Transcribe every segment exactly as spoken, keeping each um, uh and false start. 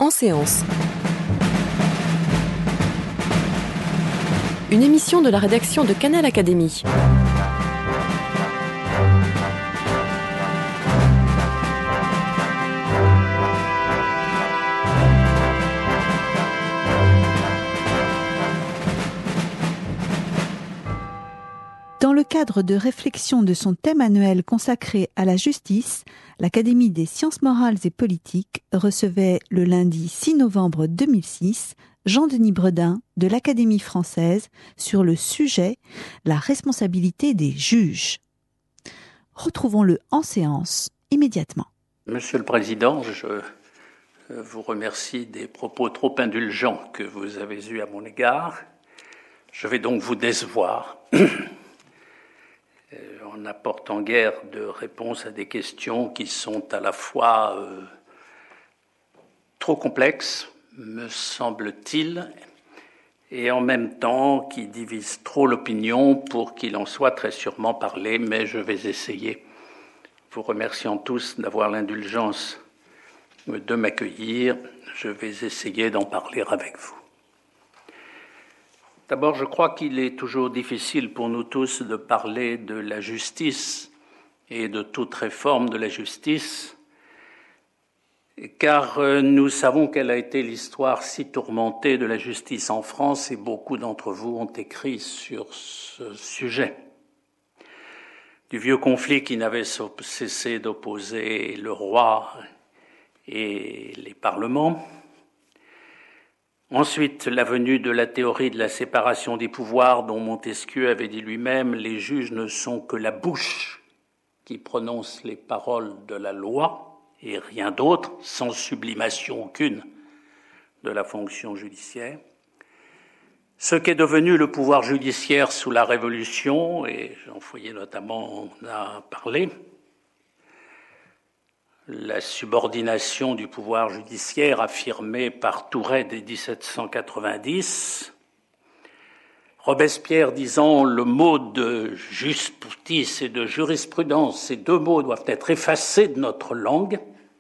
En séance. Une émission de la rédaction de Canal Académie. Dans le cadre de réflexion de son thème annuel consacré à la justice, l'Académie des sciences morales et politiques recevait le lundi six novembre deux mille six Jean-Denis Bredin de l'Académie française sur le sujet « La responsabilité des juges ». Retrouvons-le en séance immédiatement. Monsieur le Président, je vous remercie des propos trop indulgents que vous avez eus à mon égard. Je vais donc vous décevoir en n'apportant guère de réponse à des questions qui sont à la fois euh, trop complexes, me semble-t-il, et en même temps qui divisent trop l'opinion pour qu'il en soit très sûrement parlé, mais je vais essayer, vous remerciant tous d'avoir l'indulgence de m'accueillir, je vais essayer d'en parler avec vous. D'abord, je crois qu'il est toujours difficile pour nous tous de parler de la justice et de toute réforme de la justice, car nous savons quelle a été l'histoire si tourmentée de la justice en France et beaucoup d'entre vous ont écrit sur ce sujet. Du vieux conflit qui n'avait cessé d'opposer le roi et les parlements. Ensuite, la venue de la théorie de la séparation des pouvoirs dont Montesquieu avait dit lui-même « Les juges ne sont que la bouche qui prononce les paroles de la loi et rien d'autre, sans sublimation aucune de la fonction judiciaire ». Ce qu'est devenu le pouvoir judiciaire sous la Révolution, et Jean Fouillé notamment en a parlé, la subordination du pouvoir judiciaire affirmée par Tourret dès dix-sept cent quatre-vingt-dix, Robespierre disant le mot de justice et de jurisprudence, ces deux mots doivent être effacés de notre langue,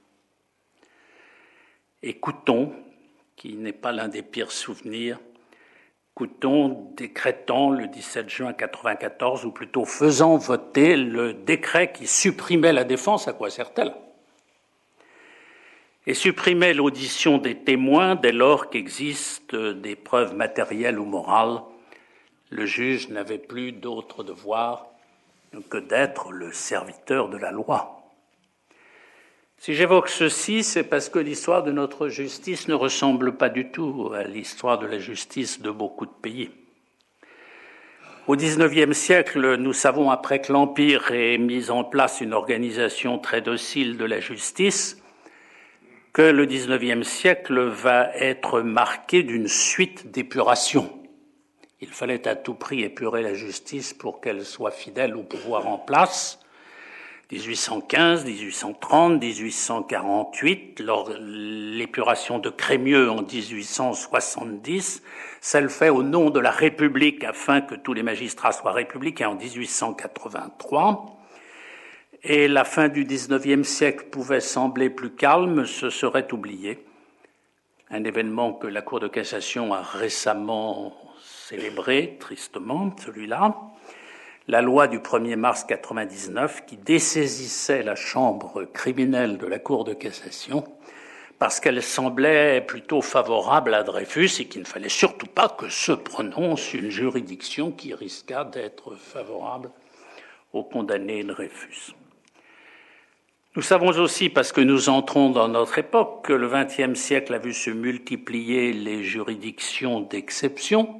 et Couthon, qui n'est pas l'un des pires souvenirs, Couthon décrétant le dix-sept juin quatre-vingt-quatorze, ou plutôt faisant voter le décret qui supprimait la défense, à quoi sert-elle ? Et supprimait l'audition des témoins dès lors qu'existent des preuves matérielles ou morales. Le juge n'avait plus d'autre devoir que d'être le serviteur de la loi. Si j'évoque ceci, c'est parce que l'histoire de notre justice ne ressemble pas du tout à l'histoire de la justice de beaucoup de pays. Au dix-neuvième siècle, nous savons, après que l'Empire ait mis en place une organisation très docile de la justice, que le dix-neuvième siècle va être marqué d'une suite d'épurations. Il fallait à tout prix épurer la justice pour qu'elle soit fidèle au pouvoir en place. dix-huit cent quinze, dix-huit cent trente, dix-huit cent quarante-huit, lors l'épuration de Crémieux en dix-huit cent soixante-dix, celle faite au nom de la République afin que tous les magistrats soient républicains en dix-huit cent quatre-vingt-trois. Et la fin du dix-neuvième siècle pouvait sembler plus calme, ce serait oublié. Un événement que la Cour de cassation a récemment célébré, tristement, celui-là. La loi du premier mars quatre-vingt-dix-neuf qui dessaisissait la chambre criminelle de la Cour de cassation parce qu'elle semblait plutôt favorable à Dreyfus et qu'il ne fallait surtout pas que se prononce une juridiction qui risquât d'être favorable au condamné Dreyfus. Nous savons aussi, parce que nous entrons dans notre époque, que le vingtième siècle a vu se multiplier les juridictions d'exception,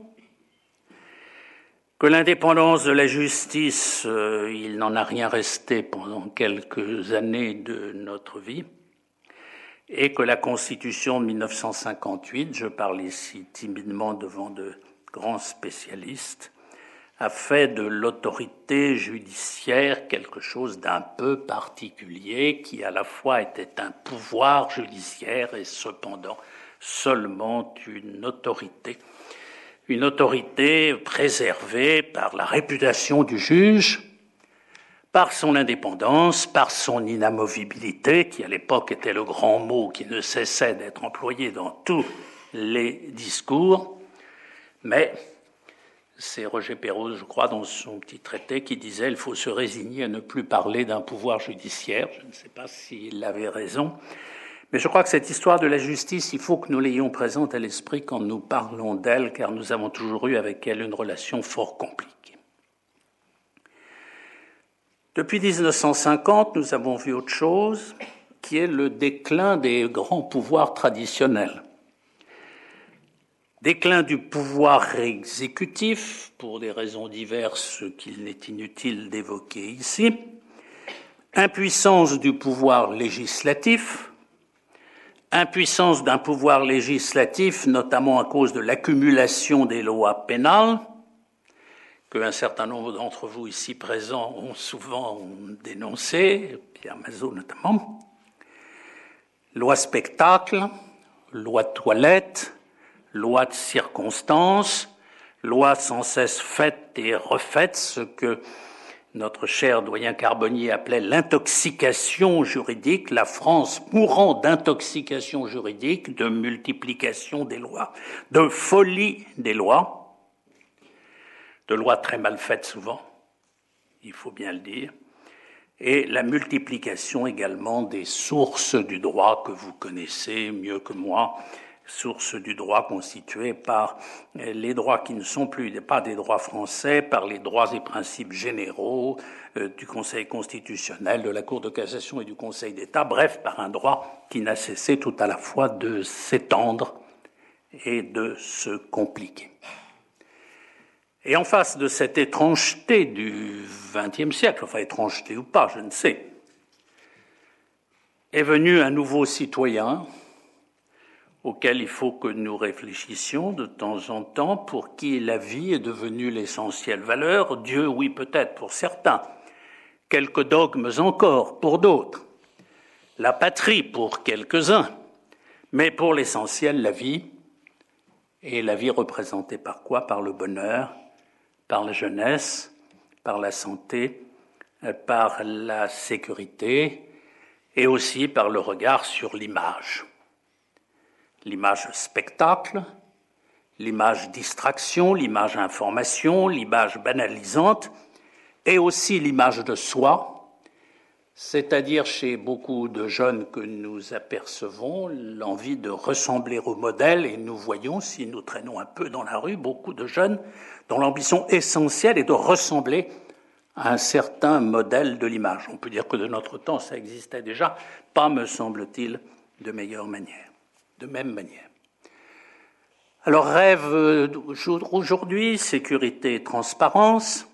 que l'indépendance de la justice, euh, il n'en a rien resté pendant quelques années de notre vie, et que la Constitution de mille neuf cent cinquante-huit, je parle ici timidement devant de grands spécialistes, a fait de l'autorité judiciaire quelque chose d'un peu particulier qui à la fois était un pouvoir judiciaire et cependant seulement une autorité. Une autorité préservée par la réputation du juge, par son indépendance, par son inamovibilité, qui à l'époque était le grand mot qui ne cessait d'être employé dans tous les discours. Mais c'est Roger Perrault, je crois, dans son petit traité, qui disait « il faut se résigner à ne plus parler d'un pouvoir judiciaire ». Je ne sais pas s'il avait raison. Mais je crois que cette histoire de la justice, il faut que nous l'ayons présente à l'esprit quand nous parlons d'elle, car nous avons toujours eu avec elle une relation fort compliquée. Depuis dix-neuf cent cinquante, nous avons vu autre chose, qui est le déclin des grands pouvoirs traditionnels. Déclin du pouvoir exécutif, pour des raisons diverses qu'il n'est inutile d'évoquer ici. Impuissance du pouvoir législatif. Impuissance d'un pouvoir législatif, notamment à cause de l'accumulation des lois pénales, qu'un certain nombre d'entre vous ici présents ont souvent dénoncé, Pierre Mazeaud notamment. Loi spectacle, loi de toilette, loi de circonstance, loi sans cesse faite et refaite, ce que notre cher doyen Carbonnier appelait l'intoxication juridique, la France mourant d'intoxication juridique, de multiplication des lois, de folie des lois, de lois très mal faites souvent, il faut bien le dire, et la multiplication également des sources du droit que vous connaissez mieux que moi, sources du droit constituées par les droits qui ne sont plus pas des droits français, par les droits et principes généraux euh, du Conseil constitutionnel, de la Cour de cassation et du Conseil d'État, bref, par un droit qui n'a cessé tout à la fois de s'étendre et de se compliquer. Et en face de cette étrangeté du vingtième siècle, enfin étrangeté ou pas, je ne sais, est venu un nouveau citoyen auquel il faut que nous réfléchissions de temps en temps, pour qui la vie est devenue l'essentielle valeur. Dieu, oui, peut-être pour certains, quelques dogmes encore pour d'autres, la patrie pour quelques-uns, mais pour l'essentiel, la vie, et la vie représentée par quoi? Par le bonheur, par la jeunesse, par la santé, par la sécurité et aussi par le regard sur l'image. L'image spectacle, l'image distraction, l'image information, l'image banalisante et aussi l'image de soi, c'est-à-dire chez beaucoup de jeunes que nous apercevons, l'envie de ressembler au modèle, et nous voyons, si nous traînons un peu dans la rue, beaucoup de jeunes dont l'ambition essentielle est de ressembler à un certain modèle de l'image. On peut dire que de notre temps, ça existait déjà, pas, me semble-t-il, de meilleure manière, de même manière. Alors, rêve aujourd'hui, sécurité et transparence,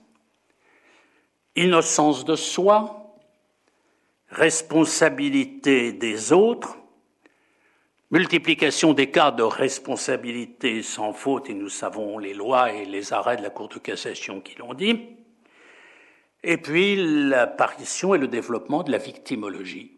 innocence de soi, responsabilité des autres, multiplication des cas de responsabilité sans faute, et nous savons les lois et les arrêts de la Cour de cassation qui l'ont dit, et puis l'apparition et le développement de la victimologie.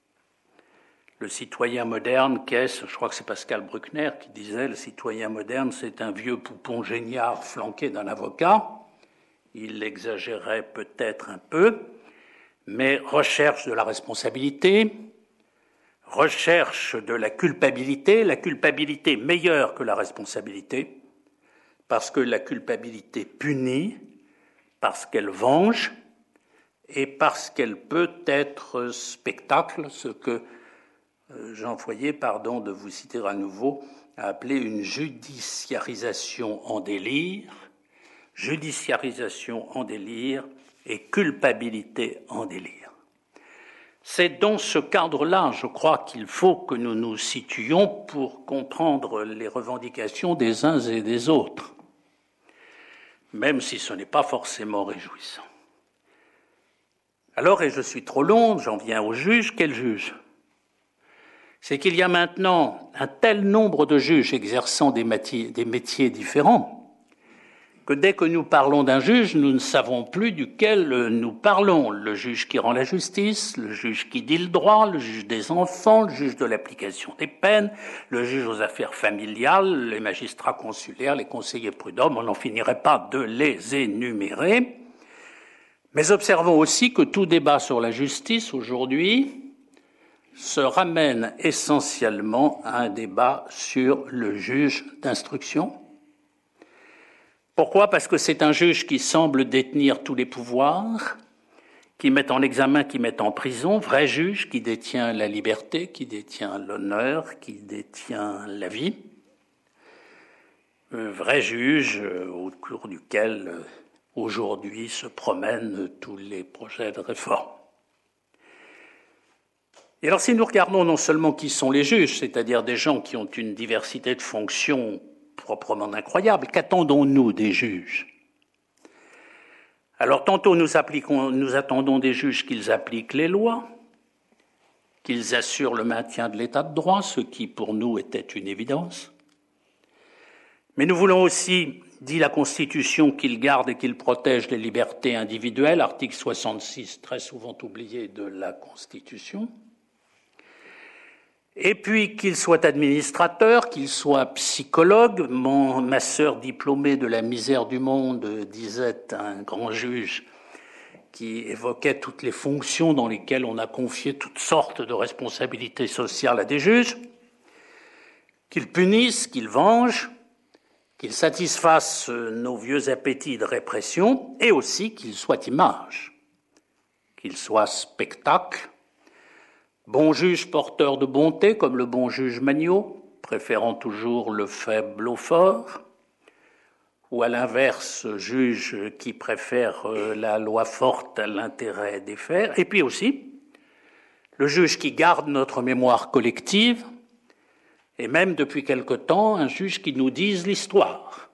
Le citoyen moderne, qu'est-ce? Je crois que c'est Pascal Bruckner qui disait « Le citoyen moderne, c'est un vieux poupon géniard flanqué d'un avocat ». Il exagérait peut-être un peu, mais recherche de la responsabilité, recherche de la culpabilité, la culpabilité meilleure que la responsabilité, parce que la culpabilité punit, parce qu'elle venge et parce qu'elle peut être spectacle, ce que Jean Foyer, pardon de vous citer à nouveau, a appelé une judiciarisation en délire, judiciarisation en délire et culpabilité en délire. C'est dans ce cadre-là, je crois, qu'il faut que nous nous situions pour comprendre les revendications des uns et des autres, même si ce n'est pas forcément réjouissant. Alors, et je suis trop long, j'en viens au juge. Quel juge? C'est qu'il y a maintenant un tel nombre de juges exerçant des métiers, des métiers différents que dès que nous parlons d'un juge, nous ne savons plus duquel nous parlons. Le juge qui rend la justice, le juge qui dit le droit, le juge des enfants, le juge de l'application des peines, le juge aux affaires familiales, les magistrats consulaires, les conseillers prud'hommes, on n'en finirait pas de les énumérer. Mais observons aussi que tout débat sur la justice aujourd'hui se ramène essentiellement à un débat sur le juge d'instruction. Pourquoi ? Parce que c'est un juge qui semble détenir tous les pouvoirs, qui met en examen, qui met en prison, vrai juge qui détient la liberté, qui détient l'honneur, qui détient la vie. Un vrai juge au cours duquel aujourd'hui se promènent tous les projets de réforme. Et alors si nous regardons non seulement qui sont les juges, c'est-à-dire des gens qui ont une diversité de fonctions proprement incroyable, qu'attendons-nous des juges ? Alors tantôt nous, appliquons, nous attendons des juges qu'ils appliquent les lois, qu'ils assurent le maintien de l'état de droit, ce qui pour nous était une évidence. Mais nous voulons aussi, dit la Constitution, qu'ils gardent et qu'ils protègent les libertés individuelles, article soixante-six, très souvent oublié de la Constitution. Et puis qu'il soit administrateur, qu'il soit psychologue. Mon, ma sœur diplômée de la misère du monde disait à un grand juge qui évoquait toutes les fonctions dans lesquelles on a confié toutes sortes de responsabilités sociales à des juges, qu'ils punissent, qu'ils vengent, qu'ils satisfassent nos vieux appétits de répression, et aussi qu'ils soient image, qu'ils soient spectacle. Bon juge porteur de bonté, comme le bon juge Magnot, préférant toujours le faible au fort, ou à l'inverse, juge qui préfère la loi forte à l'intérêt des faits, et puis aussi le juge qui garde notre mémoire collective, et même depuis quelque temps, un juge qui nous dise l'histoire.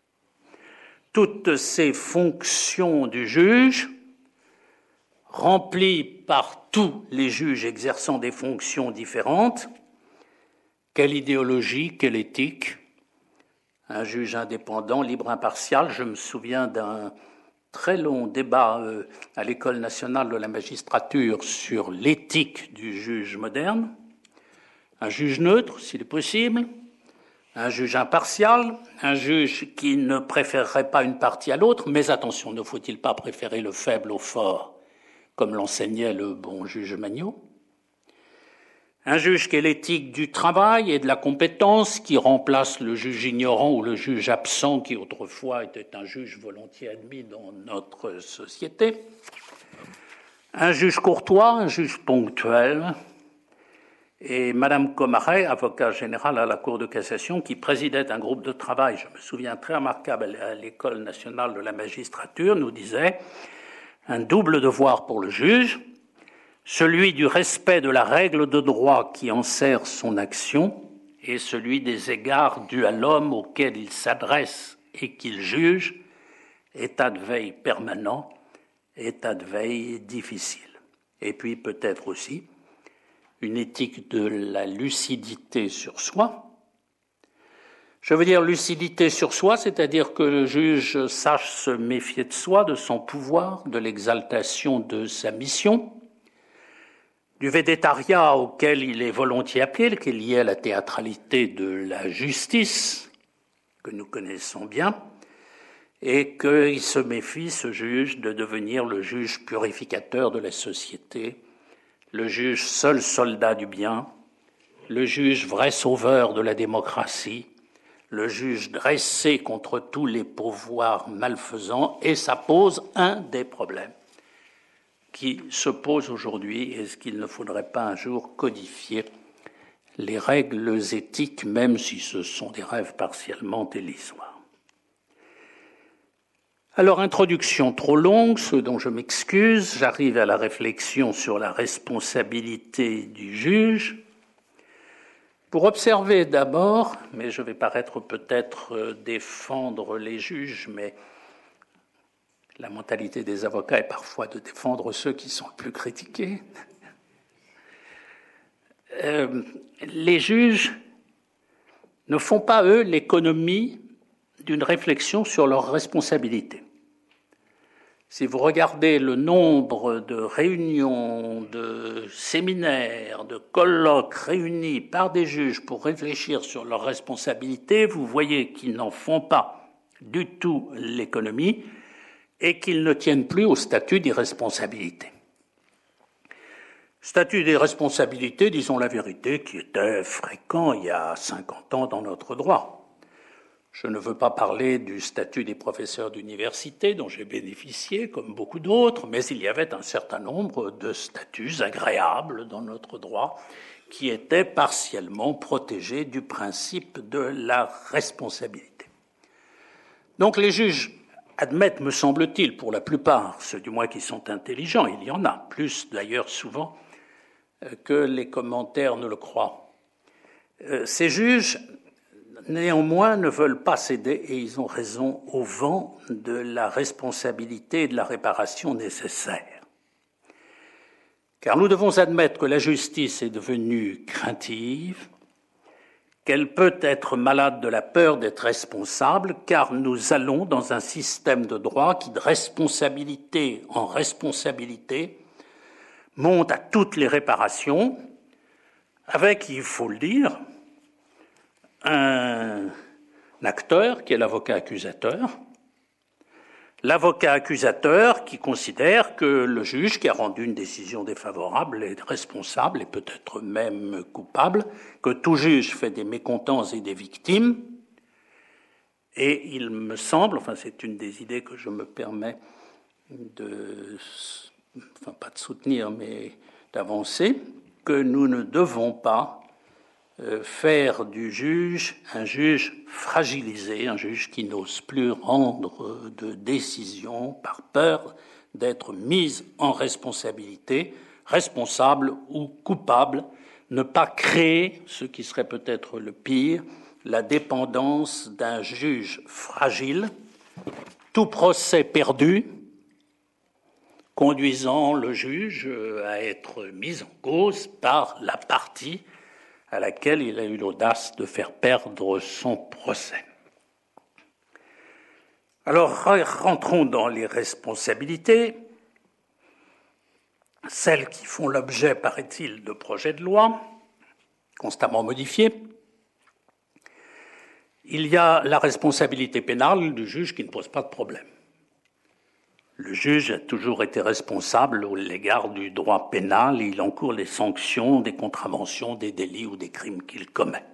Toutes ces fonctions du juge, remplies par tous les juges exerçant des fonctions différentes, quelle idéologie, quelle éthique, un juge indépendant, libre, impartial. Je me souviens d'un très long débat euh, à l'École nationale de la magistrature sur l'éthique du juge moderne. Un juge neutre, s'il est possible, un juge impartial, un juge qui ne préférerait pas une partie à l'autre, mais attention, ne faut-il pas préférer le faible au fort, comme l'enseignait le bon juge Magnot. Un juge qui est l'éthique du travail et de la compétence, qui remplace le juge ignorant ou le juge absent, qui autrefois était un juge volontiers admis dans notre société. Un juge courtois, un juge ponctuel. Et Madame Comaret, avocat général à la Cour de cassation, qui présidait un groupe de travail, je me souviens très remarquable, à l'École nationale de la magistrature, nous disait un double devoir pour le juge, celui du respect de la règle de droit qui enserre son action et celui des égards dus à l'homme auquel il s'adresse et qu'il juge, état de veille permanent, état de veille difficile. Et puis peut-être aussi une éthique de la lucidité sur soi. Je veux dire lucidité sur soi, c'est-à-dire que le juge sache se méfier de soi, de son pouvoir, de l'exaltation de sa mission, du védétariat auquel il est volontiers appelé, qui est lié à la théâtralité de la justice, que nous connaissons bien, et qu'il se méfie, ce juge, de devenir le juge purificateur de la société, le juge seul soldat du bien, le juge vrai sauveur de la démocratie, le juge dressé contre tous les pouvoirs malfaisants, et ça pose un des problèmes qui se pose aujourd'hui. Est-ce qu'il ne faudrait pas un jour codifier les règles éthiques, même si ce sont des rêves partiellement illusoires? Alors, introduction trop longue, ce dont je m'excuse, j'arrive à la réflexion sur la responsabilité du juge. Pour observer d'abord, mais je vais paraître peut-être défendre les juges, mais la mentalité des avocats est parfois de défendre ceux qui sont le plus critiqués. Euh, les juges ne font pas, eux, l'économie d'une réflexion sur leurs responsabilités. Si vous regardez le nombre de réunions, de séminaires, de colloques réunis par des juges pour réfléchir sur leurs responsabilités, vous voyez qu'ils n'en font pas du tout l'économie et qu'ils ne tiennent plus au statut d'irresponsabilité. Statut d'irresponsabilité, disons la vérité, qui était fréquent il y a cinquante ans dans notre droit. Je ne veux pas parler du statut des professeurs d'université dont j'ai bénéficié, comme beaucoup d'autres, mais il y avait un certain nombre de statuts agréables dans notre droit qui étaient partiellement protégés du principe de la responsabilité. Donc les juges admettent, me semble-t-il, pour la plupart, ceux du moins qui sont intelligents, il y en a, plus d'ailleurs souvent que les commentaires ne le croient. Euh, ces juges, néanmoins, ne veulent pas céder, et ils ont raison, au vent de la responsabilité et de la réparation nécessaires. Car nous devons admettre que la justice est devenue craintive, qu'elle peut être malade de la peur d'être responsable, car nous allons dans un système de droit qui, de responsabilité en responsabilité, monte à toutes les réparations, avec, il faut le dire, un acteur qui est l'avocat accusateur, l'avocat accusateur qui considère que le juge qui a rendu une décision défavorable est responsable et peut-être même coupable, que tout juge fait des mécontents et des victimes, et il me semble, enfin c'est une des idées que je me permets de... enfin pas de soutenir, mais d'avancer, que nous ne devons pas euh, faire du juge un juge fragilisé, un juge qui n'ose plus rendre de décision par peur d'être mis en responsabilité, responsable ou coupable, ne pas créer, ce qui serait peut-être le pire, la dépendance d'un juge fragile, tout procès perdu, conduisant le juge à être mis en cause par la partie à laquelle il a eu l'audace de faire perdre son procès. Alors, rentrons dans les responsabilités, celles qui font l'objet, paraît-il, de projets de loi, constamment modifiés. Il y a la responsabilité pénale du juge qui ne pose pas de problème. Le juge a toujours été responsable au l'égard du droit pénal et il encourt les sanctions des contraventions, des délits ou des crimes qu'il commet.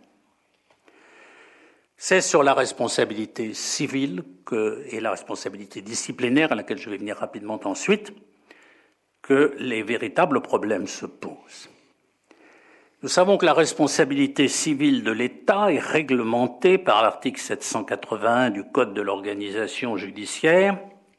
C'est sur la responsabilité civile que, et la responsabilité disciplinaire, à laquelle je vais venir rapidement ensuite, que les véritables problèmes se posent. Nous savons que la responsabilité civile de l'État est réglementée par l'article sept cent quatre-vingt-un du Code de l'organisation judiciaire.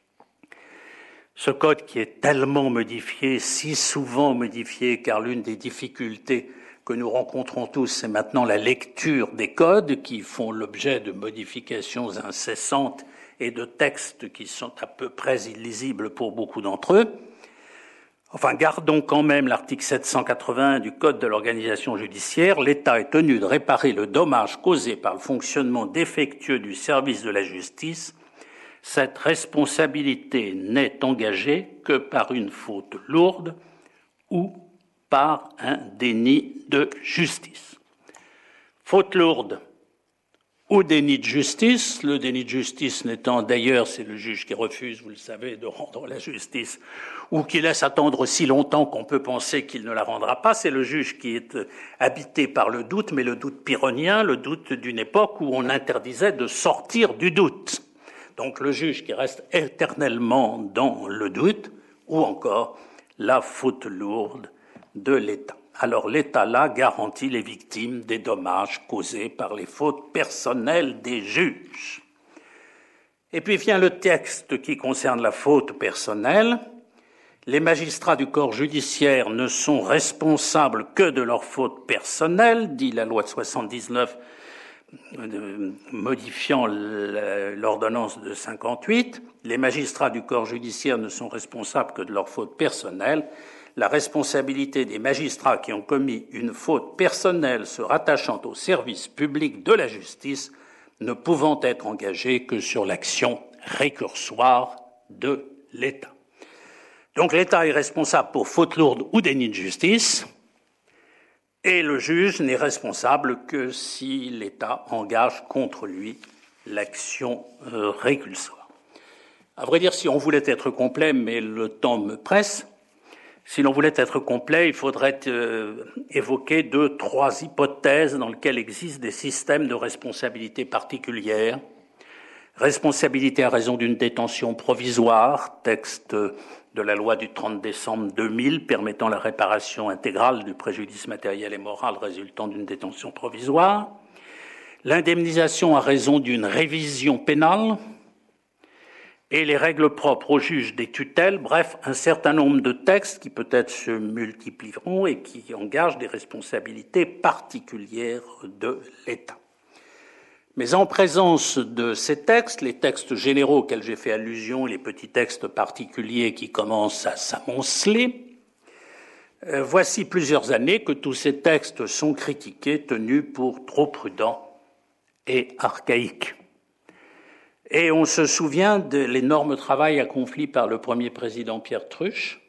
Ce code qui est tellement modifié, si souvent modifié, car l'une des difficultés que nous rencontrons tous, c'est maintenant la lecture des codes qui font l'objet de modifications incessantes et de textes qui sont à peu près illisibles pour beaucoup d'entre eux. Enfin, gardons quand même l'article sept cent quatre-vingt-un du Code de l'organisation judiciaire. L'État est tenu de réparer le dommage causé par le fonctionnement défectueux du service de la justice. Cette responsabilité n'est engagée que par une faute lourde ou par un déni de justice. Faute lourde ou déni de justice, le déni de justice n'étant d'ailleurs, c'est le juge qui refuse, vous le savez, de rendre la justice, ou qui laisse attendre si longtemps qu'on peut penser qu'il ne la rendra pas, c'est le juge qui est habité par le doute, mais le doute pyrrhonien, le doute d'une époque où on interdisait de sortir du doute. Donc le juge qui reste éternellement dans le doute, ou encore la faute lourde de l'État. Alors l'État là garantit les victimes des dommages causés par les fautes personnelles des juges. Et puis vient le texte qui concerne la faute personnelle. Les magistrats du corps judiciaire ne sont responsables que de leur faute personnelle, dit la loi de soixante-dix-neuf, modifiant l'ordonnance de cinquante-huit, les magistrats du corps judiciaire ne sont responsables que de leur faute personnelle. La responsabilité des magistrats qui ont commis une faute personnelle se rattachant au service public de la justice ne pouvant être engagée que sur l'action récursoire de l'État. Donc l'État est responsable pour faute lourde ou déni de justice. Et le juge n'est responsable que si l'État engage contre lui l'action euh, récursoire. À vrai dire, si on voulait être complet, mais le temps me presse, si l'on voulait être complet, il faudrait euh, évoquer deux, trois hypothèses dans lesquelles existent des systèmes de responsabilité particulière. Responsabilité à raison d'une détention provisoire, texte de la loi du trente décembre deux mille permettant la réparation intégrale du préjudice matériel et moral résultant d'une détention provisoire. L'indemnisation à raison d'une révision pénale et les règles propres aux juges des tutelles, bref, un certain nombre de textes qui peut-être se multiplieront et qui engagent des responsabilités particulières de l'État. Mais en présence de ces textes, les textes généraux auxquels j'ai fait allusion, les petits textes particuliers qui commencent à s'amonceler, euh, voici plusieurs années que tous ces textes sont critiqués, tenus pour trop prudents et archaïques. Et on se souvient de l'énorme travail accompli par le premier président Pierre Truche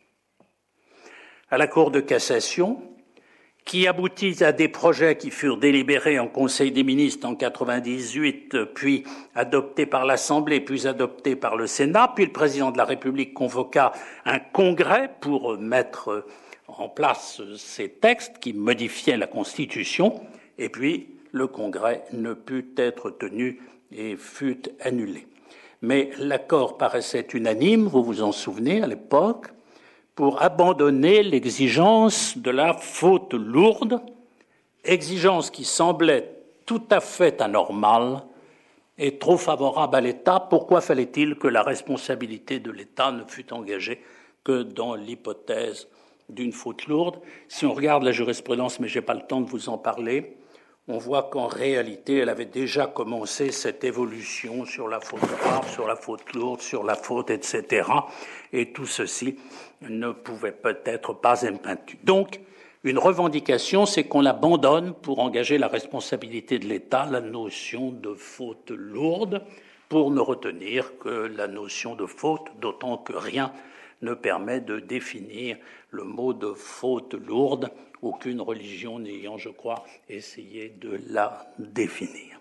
à la Cour de cassation, qui aboutit à des projets qui furent délibérés en Conseil des ministres en quatre-vingt-dix-huit, puis adoptés par l'Assemblée, puis adoptés par le Sénat, puis le président de la République convoqua un congrès pour mettre en place ces textes qui modifiaient la Constitution, et puis le congrès ne put être tenu et fut annulé. Mais l'accord paraissait unanime, vous vous en souvenez, à l'époque, pour abandonner l'exigence de la faute lourde, exigence qui semblait tout à fait anormale et trop favorable à l'État. Pourquoi fallait-il que la responsabilité de l'État ne fût engagée que dans l'hypothèse d'une faute lourde? Si on regarde la jurisprudence, mais je n'ai pas le temps de vous en parler, on voit qu'en réalité, elle avait déjà commencé cette évolution sur la faute grave, sur la faute lourde, sur la faute, et cetera. Et tout ceci ne pouvait peut-être pas être maintenu. Donc, une revendication, c'est qu'on abandonne, pour engager la responsabilité de l'État, la notion de faute lourde, pour ne retenir que la notion de faute, d'autant que rien ne permet de définir le mot de faute lourde, aucune religion n'ayant, je crois, essayé de la définir.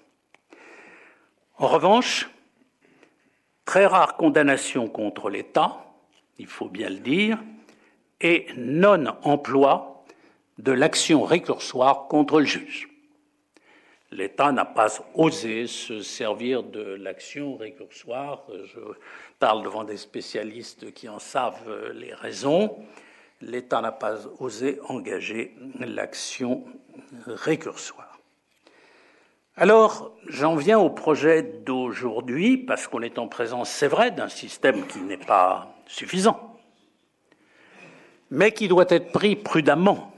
En revanche, très rare condamnation contre l'État, il faut bien le dire, et non-emploi de l'action récursoire contre le juge. L'État n'a pas osé se servir de l'action récursoire. Je parle devant des spécialistes qui en savent les raisons. L'État n'a pas osé engager l'action récursoire. Alors, j'en viens au projet d'aujourd'hui, parce qu'on est en présence, c'est vrai, d'un système qui n'est pas suffisant, mais qui doit être pris prudemment,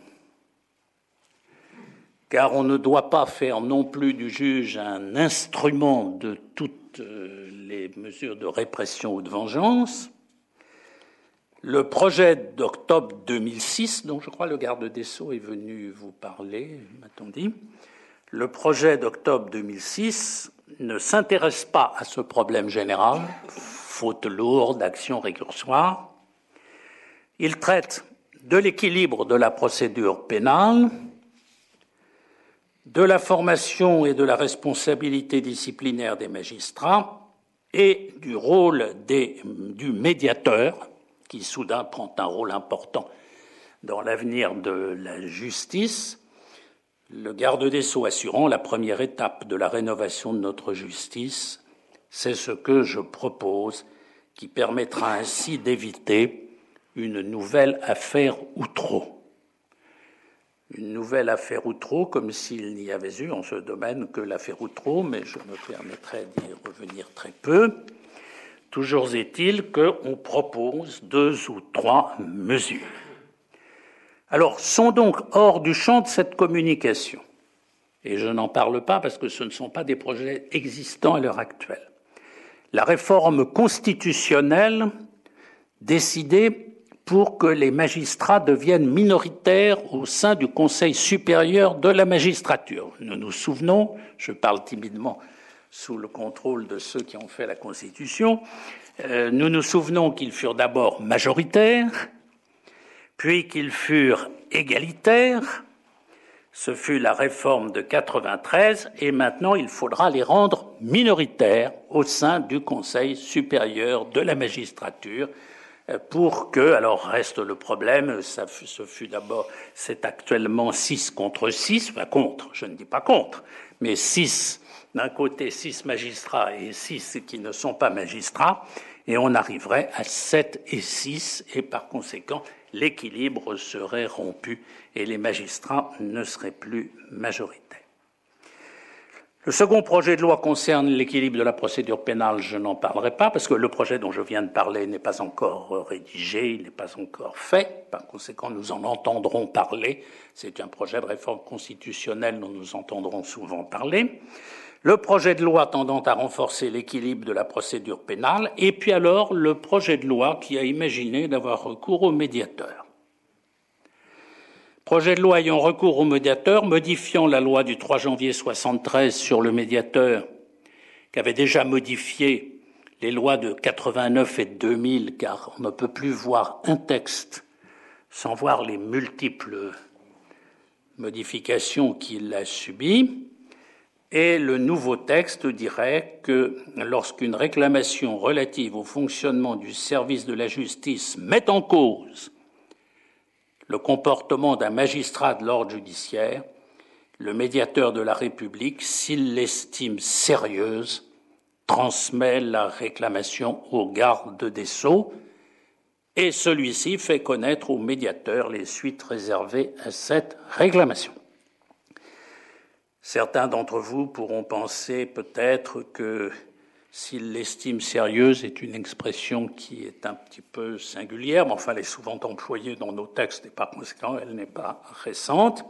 car on ne doit pas faire non plus du juge un instrument de toutes les mesures de répression ou de vengeance. Le projet d'octobre deux mille six, dont je crois le garde des Sceaux est venu vous parler, m'a-t-on dit, le projet d'octobre deux mille six ne s'intéresse pas à ce problème général, faute lourde, action récursoire. Il traite de l'équilibre de la procédure pénale, de la formation et de la responsabilité disciplinaire des magistrats et du rôle des, du médiateur, qui soudain prend un rôle important dans l'avenir de la justice, le garde des Sceaux assurant la première étape de la rénovation de notre justice, c'est ce que je propose, qui permettra ainsi d'éviter une nouvelle affaire Outreau. Une nouvelle affaire Outreau, comme s'il n'y avait eu en ce domaine que l'affaire Outreau, mais je me permettrai d'y revenir très peu. Toujours est-il qu'on propose deux ou trois mesures. Alors, sont donc hors du champ de cette communication, et je n'en parle pas parce que ce ne sont pas des projets existants à l'heure actuelle, la réforme constitutionnelle décidée pour que les magistrats deviennent minoritaires au sein du Conseil supérieur de la magistrature. Nous nous souvenons, je parle timidement sous le contrôle de ceux qui ont fait la Constitution, euh, nous nous souvenons qu'ils furent d'abord majoritaires, puis qu'ils furent égalitaires, Ce fut la réforme de quatre-vingt-treize et maintenant il faudra les rendre minoritaires au sein du Conseil supérieur de la magistrature pour que, alors reste le problème, ça, ce fut d'abord, c'est actuellement six contre six, enfin contre, je ne dis pas contre, mais six d'un côté, six magistrats et six qui ne sont pas magistrats, et on arriverait à sept et six, et par conséquent, l'équilibre serait rompu et les magistrats ne seraient plus majoritaires. Le second projet de loi concerne l'équilibre de la procédure pénale. Je n'en parlerai pas parce que le projet dont je viens de parler n'est pas encore rédigé, il n'est pas encore fait. Par conséquent, nous en entendrons parler. C'est un projet de réforme constitutionnelle dont nous entendrons souvent parler. Le projet de loi tendant à renforcer l'équilibre de la procédure pénale, et puis alors le projet de loi qui a imaginé d'avoir recours au médiateur. Projet de loi ayant recours au médiateur, modifiant la loi du trois janvier soixante-treize sur le médiateur, qu'avait déjà modifié les lois de quatre-vingt-neuf et de deux mille, car on ne peut plus voir un texte sans voir les multiples modifications qu'il a subies. Et le nouveau texte dirait que lorsqu'une réclamation relative au fonctionnement du service de la justice met en cause le comportement d'un magistrat de l'ordre judiciaire, le médiateur de la République, s'il l'estime sérieuse, transmet la réclamation au garde des Sceaux et celui-ci fait connaître au médiateur les suites réservées à cette réclamation. Certains d'entre vous pourront penser peut-être que s'il l'estime sérieuse est une expression qui est un petit peu singulière, mais enfin elle est souvent employée dans nos textes et par conséquent elle n'est pas récente.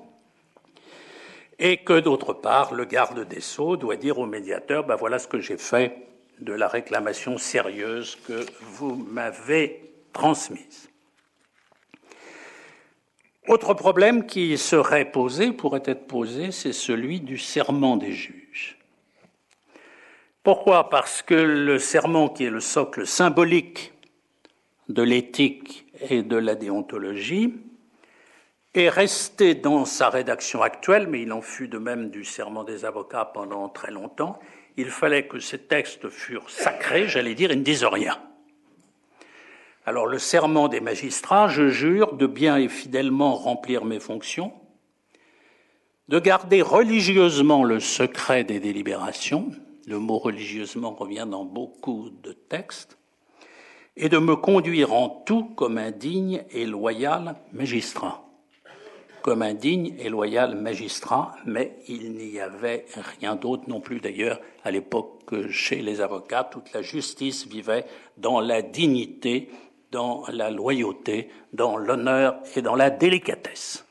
Et que d'autre part, le garde des Sceaux doit dire au médiateur, ben voilà ce que j'ai fait de la réclamation sérieuse que vous m'avez transmise. Autre problème qui serait posé, pourrait être posé, c'est celui du serment des juges. Pourquoi ? Parce que le serment, qui est le socle symbolique de l'éthique et de la déontologie, est resté dans sa rédaction actuelle, mais il en fut de même du serment des avocats pendant très longtemps. Il fallait que ces textes furent sacrés, j'allais dire, ils ne disent rien. Alors le serment des magistrats, je jure de bien et fidèlement remplir mes fonctions, de garder religieusement le secret des délibérations, le mot religieusement revient dans beaucoup de textes, et de me conduire en tout comme un digne et loyal magistrat. Comme un digne et loyal magistrat, mais il n'y avait rien d'autre non plus d'ailleurs à l'époque que chez les avocats. Toute la justice vivait dans la dignité, dans la loyauté, dans l'honneur et dans la délicatesse.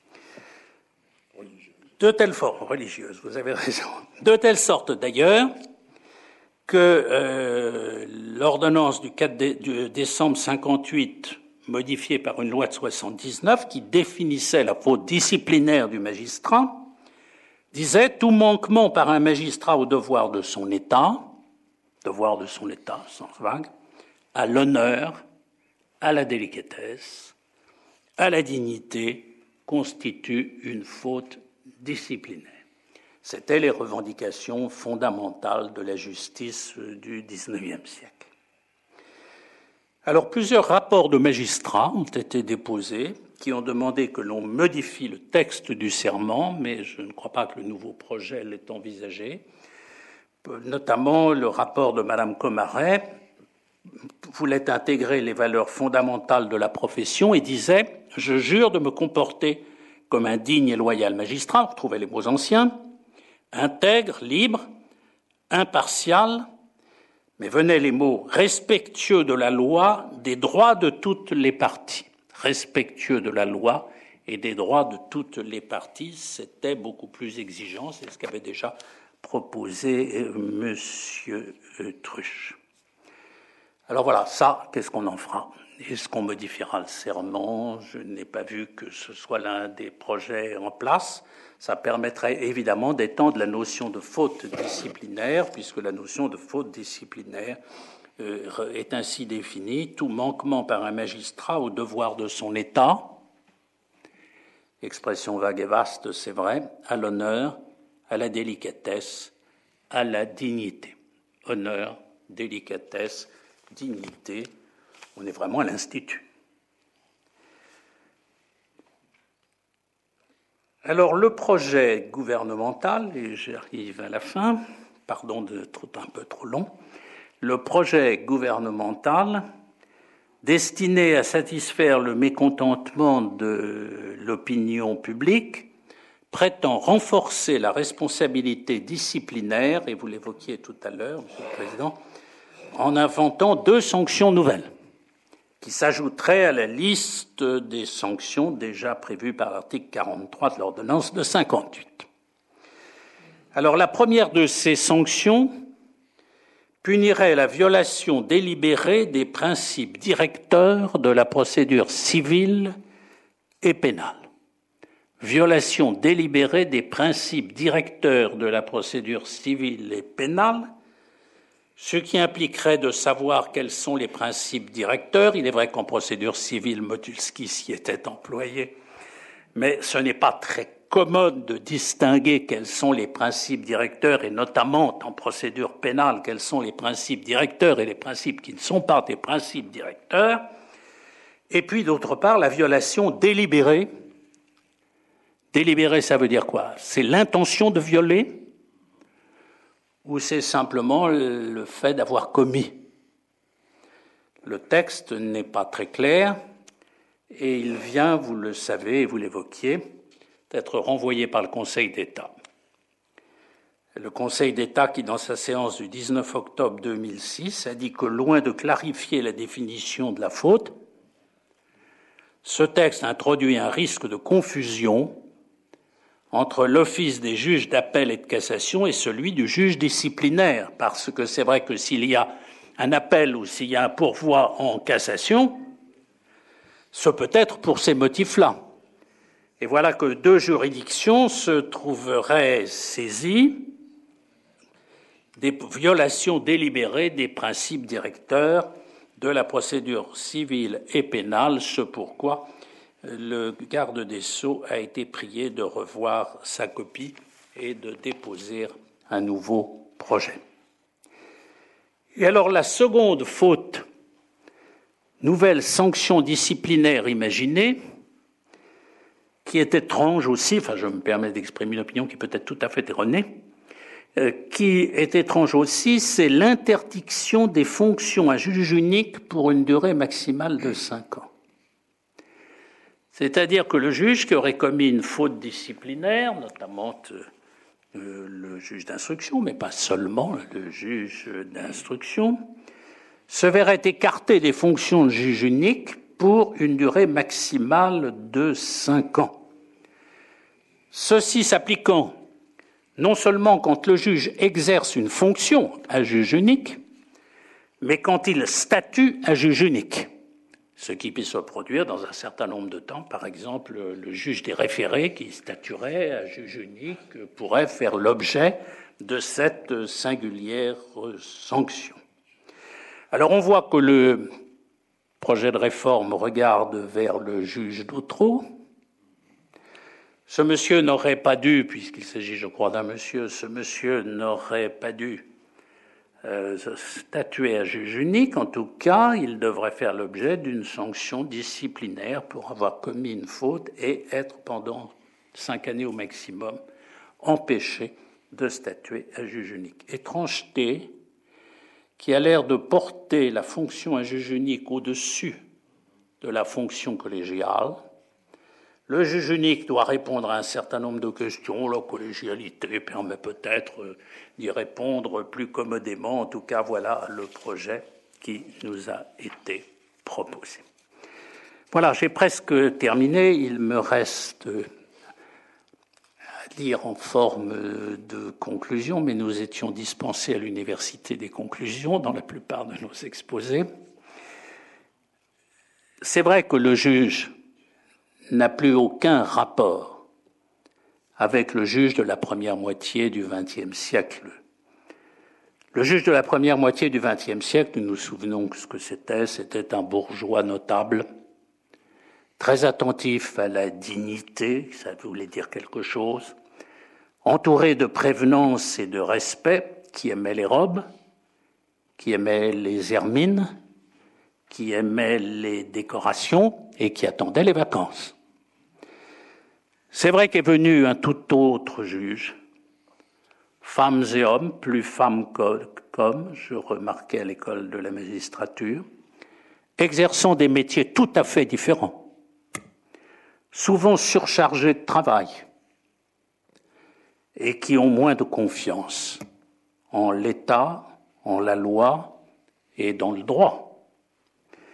De telle forme, religieuse, vous avez raison. De telle sorte d'ailleurs que euh, l'ordonnance du quatre décembre cinquante-huit, modifiée par une loi de soixante-dix-neuf, qui définissait la faute disciplinaire du magistrat, disait « Tout manquement par un magistrat au devoir de son État, devoir de son État, sans vague, à l'honneur, à la délicatesse, à la dignité, constitue une faute disciplinaire. » C'étaient les revendications fondamentales de la justice du dix-neuvième siècle. Alors, plusieurs rapports de magistrats ont été déposés qui ont demandé que l'on modifie le texte du serment, mais je ne crois pas que le nouveau projet l'ait envisagé. Notamment, le rapport de Madame Comaret voulait intégrer les valeurs fondamentales de la profession et disait « Je jure de me comporter comme un digne et loyal magistrat », vous trouvez les mots anciens, intègre, libre, impartial, mais venaient les mots « respectueux de la loi, des droits de toutes les parties ». Respectueux de la loi et des droits de toutes les parties, c'était beaucoup plus exigeant, c'est ce qu'avait déjà proposé euh, Monsieur euh, Truche. Alors voilà, ça, qu'est-ce qu'on en fera ? Est-ce qu'on modifiera le serment ? Je n'ai pas vu que ce soit l'un des projets en place. Ça permettrait évidemment d'étendre la notion de faute disciplinaire, puisque la notion de faute disciplinaire euh, est ainsi définie. Tout manquement par un magistrat au devoir de son État, expression vague et vaste, c'est vrai, à l'honneur, à la délicatesse, à la dignité. Honneur, délicatesse, dignité, on est vraiment à l'Institut. Alors le projet gouvernemental, et j'arrive à la fin, pardon d'être un peu trop long, le projet gouvernemental destiné à satisfaire le mécontentement de l'opinion publique prétend renforcer la responsabilité disciplinaire, et vous l'évoquiez tout à l'heure, Monsieur le Président, en inventant deux sanctions nouvelles qui s'ajouteraient à la liste des sanctions déjà prévues par l'article quarante-trois de l'ordonnance de cinquante-huit. Alors la première de ces sanctions punirait la violation délibérée des principes directeurs de la procédure civile et pénale. Violation délibérée des principes directeurs de la procédure civile et pénale, ce qui impliquerait de savoir quels sont les principes directeurs. Il est vrai qu'en procédure civile, Modulski s'y était employé, mais ce n'est pas très commode de distinguer quels sont les principes directeurs, et notamment en procédure pénale, quels sont les principes directeurs et les principes qui ne sont pas des principes directeurs. Et puis, d'autre part, la violation délibérée. Délibérée, ça veut dire quoi? C'est l'intention de violer ou c'est simplement le fait d'avoir commis? Le texte n'est pas très clair et il vient, vous le savez, vous l'évoquiez, d'être renvoyé par le Conseil d'État. Le Conseil d'État qui, dans sa séance du dix-neuf octobre deux mille six, a dit que loin de clarifier la définition de la faute, ce texte introduit un risque de confusion entre l'office des juges d'appel et de cassation et celui du juge disciplinaire, parce que c'est vrai que s'il y a un appel ou s'il y a un pourvoi en cassation, ce peut être pour ces motifs-là. Et voilà que deux juridictions se trouveraient saisies des violations délibérées des principes directeurs de la procédure civile et pénale, ce pourquoi le garde des Sceaux a été prié de revoir sa copie et de déposer un nouveau projet. Et alors la seconde faute, nouvelle sanction disciplinaire imaginée, qui est étrange aussi, enfin je me permets d'exprimer une opinion qui peut être tout à fait erronée, euh, qui est étrange aussi, c'est l'interdiction des fonctions à juge unique pour une durée maximale de cinq ans. C'est-à-dire que le juge qui aurait commis une faute disciplinaire, notamment euh, le juge d'instruction, mais pas seulement le juge d'instruction, se verrait écarté des fonctions de juge unique pour une durée maximale de cinq ans. Ceci s'appliquant non seulement quand le juge exerce une fonction à juge unique, mais quand il statue à juge unique. Ce qui peut se produire dans un certain nombre de temps. Par exemple, le juge des référés qui statuerait à juge unique pourrait faire l'objet de cette singulière sanction. Alors on voit que le projet de réforme regarde vers le juge d'Outreau. Ce monsieur n'aurait pas dû, puisqu'il s'agit, je crois, d'un monsieur, ce monsieur n'aurait pas dû Euh, statuer à juge unique. En tout cas, il devrait faire l'objet d'une sanction disciplinaire pour avoir commis une faute et être pendant cinq années au maximum empêché de statuer à juge unique. Étrangeté qui a l'air de porter la fonction à juge unique au-dessus de la fonction collégiale. Le juge unique doit répondre à un certain nombre de questions. La collégialité permet peut-être d'y répondre plus commodément. En tout cas, voilà le projet qui nous a été proposé. Voilà, j'ai presque terminé. Il me reste à dire en forme de conclusion, mais nous étions dispensés à l'université des conclusions dans la plupart de nos exposés. C'est vrai que le juge n'a plus aucun rapport avec le juge de la première moitié du vingtième siècle. Le juge de la première moitié du vingtième siècle, nous nous souvenons ce que c'était, c'était un bourgeois notable très attentif à la dignité, ça voulait dire quelque chose, entouré de prévenance et de respect, qui aimait les robes, qui aimait les hermines, qui aimait les décorations et qui attendait les vacances. C'est vrai qu'est venu un tout autre juge, femmes et hommes, plus femmes qu'hommes, je remarquais à l'école de la magistrature, exerçant des métiers tout à fait différents, souvent surchargés de travail et qui ont moins de confiance en l'État, en la loi et dans le droit. Pourquoi ?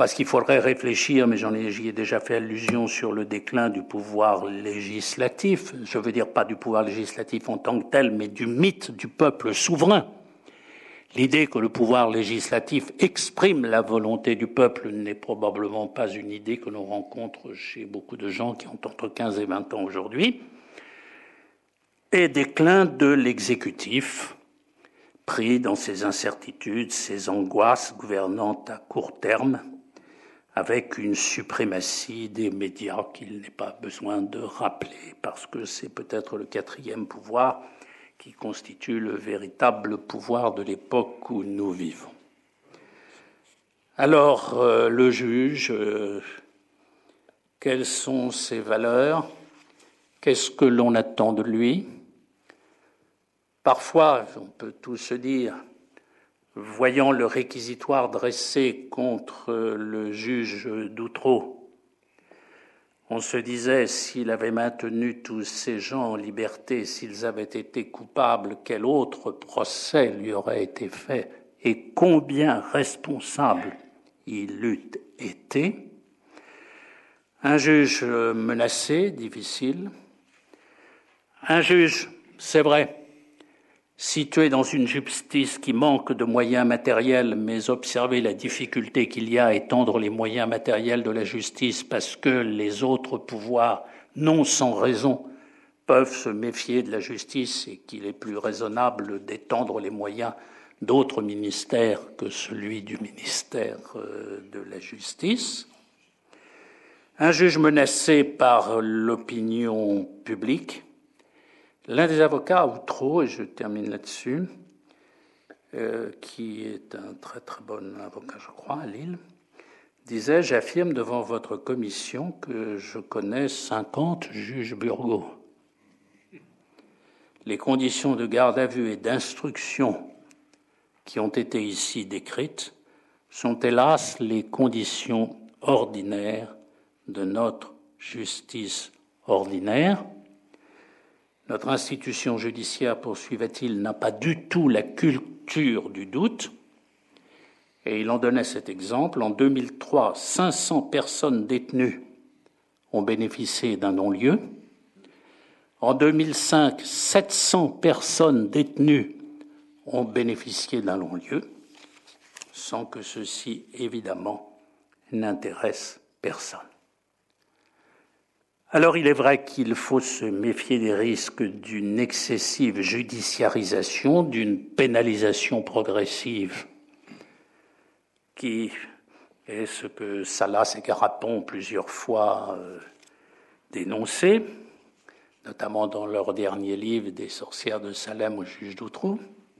Parce qu'il faudrait réfléchir, mais j'en ai, j'y ai déjà fait allusion, sur le déclin du pouvoir législatif. Je veux dire pas du pouvoir législatif en tant que tel, mais du mythe du peuple souverain. L'idée que le pouvoir législatif exprime la volonté du peuple n'est probablement pas une idée que l'on rencontre chez beaucoup de gens qui ont entre quinze et vingt ans aujourd'hui. Et déclin de l'exécutif, pris dans ses incertitudes, ses angoisses gouvernantes à court terme, avec une suprématie des médias qu'il n'est pas besoin de rappeler, parce que c'est peut-être le quatrième pouvoir qui constitue le véritable pouvoir de l'époque où nous vivons. Alors, euh, le juge, euh, quelles sont ses valeurs ? Qu'est-ce que l'on attend de lui ? Parfois, on peut tout se dire, voyant le réquisitoire dressé contre le juge d'Outreau, on se disait, s'il avait maintenu tous ces gens en liberté, s'ils avaient été coupables, quel autre procès lui aurait été fait et combien responsable il eût été. Un juge menacé, difficile. Un juge, c'est vrai, situé dans une justice qui manque de moyens matériels, mais observez la difficulté qu'il y a à étendre les moyens matériels de la justice parce que les autres pouvoirs, non sans raison, peuvent se méfier de la justice et qu'il est plus raisonnable d'étendre les moyens d'autres ministères que celui du ministère de la Justice. Un juge menacé par l'opinion publique. L'un des avocats, Outreau, et je termine là-dessus, euh, qui est un très très bon avocat, je crois, à Lille, disait « J'affirme devant votre commission que je connais cinquante juges burgos. Les conditions de garde à vue et d'instruction qui ont été ici décrites sont hélas les conditions ordinaires de notre justice ordinaire. Notre institution judiciaire, poursuivait-il, n'a pas du tout la culture du doute. » Et il en donnait cet exemple. En deux mille trois, cinq cents personnes détenues ont bénéficié d'un non-lieu. En deux mille cinq, sept cents personnes détenues ont bénéficié d'un non-lieu, sans que ceci, évidemment, n'intéresse personne. Alors il est vrai qu'il faut se méfier des risques d'une excessive judiciarisation, d'une pénalisation progressive, qui est ce que Salas et Garapon ont plusieurs fois euh, dénoncé, notamment dans leur dernier livre « Des sorcières de Salem au juge d'Outreau ».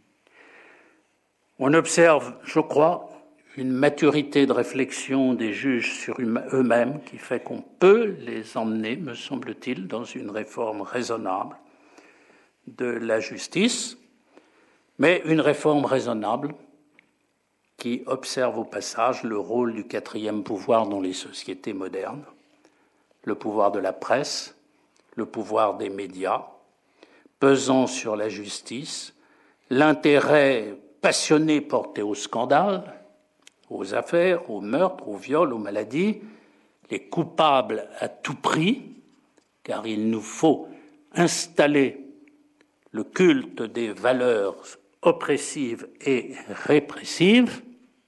On observe, je crois, une maturité de réflexion des juges sur eux-mêmes qui fait qu'on peut les emmener, me semble-t-il, dans une réforme raisonnable de la justice, mais une réforme raisonnable qui observe au passage le rôle du quatrième pouvoir dans les sociétés modernes, le pouvoir de la presse, le pouvoir des médias, pesant sur la justice, l'intérêt passionné porté au scandale, aux affaires, aux meurtres, aux viols, aux maladies, les coupables à tout prix, car il nous faut installer le culte des valeurs oppressives et répressives.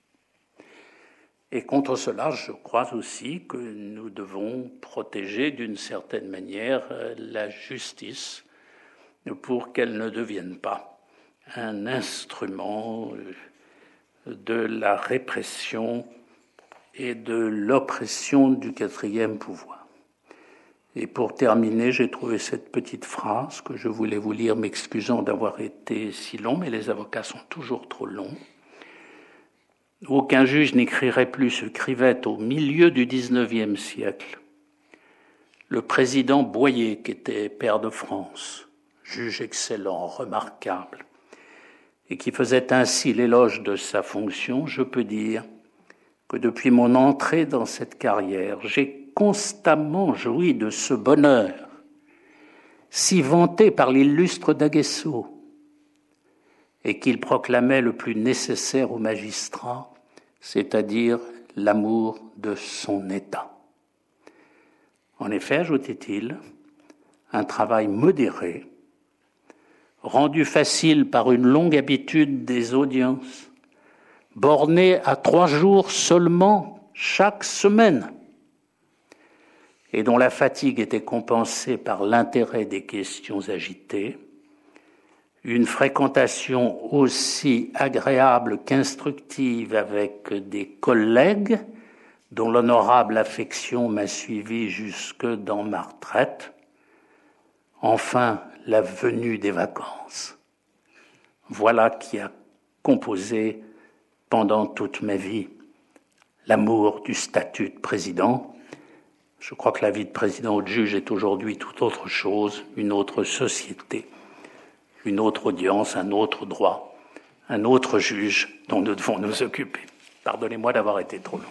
Et contre cela, je crois aussi que nous devons protéger d'une certaine manière la justice pour qu'elle ne devienne pas un instrument de la répression et de l'oppression du quatrième pouvoir. Et pour terminer, j'ai trouvé cette petite phrase que je voulais vous lire, m'excusant d'avoir été si long, mais les avocats sont toujours trop longs. Aucun juge n'écrirait plus ce qu'écrivait au milieu du dix-neuvième siècle le président Boyer, qui était pair de France, juge excellent, remarquable, et qui faisait ainsi l'éloge de sa fonction. Je peux dire que depuis mon entrée dans cette carrière, j'ai constamment joui de ce bonheur, si vanté par l'illustre d'Aguesseau, et qu'il proclamait le plus nécessaire aux magistrats, c'est-à-dire l'amour de son État. En effet, ajoutait-il, un travail modéré, rendu facile par une longue habitude des audiences, borné à trois jours seulement chaque semaine, et dont la fatigue était compensée par l'intérêt des questions agitées, une fréquentation aussi agréable qu'instructive avec des collègues dont l'honorable affection m'a suivi jusque dans ma retraite, enfin la venue des vacances. Voilà qui a composé pendant toute ma vie l'amour du statut de président. Je crois que la vie de président ou de juge est aujourd'hui tout autre chose, une autre société, une autre audience, un autre droit, un autre juge dont nous devons nous occuper. Pardonnez-moi d'avoir été trop long.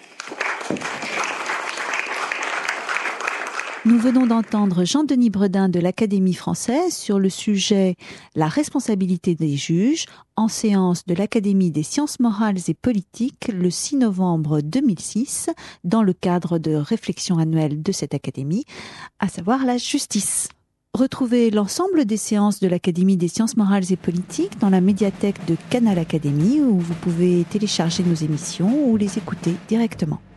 Nous venons d'entendre Jean-Denis Bredin de l'Académie française sur le sujet « La responsabilité des juges » en séance de l'Académie des sciences morales et politiques le six novembre deux mille six dans le cadre de réflexion annuelle de cette académie, à savoir la justice. Retrouvez l'ensemble des séances de l'Académie des sciences morales et politiques dans la médiathèque de Canal Académie où vous pouvez télécharger nos émissions ou les écouter directement.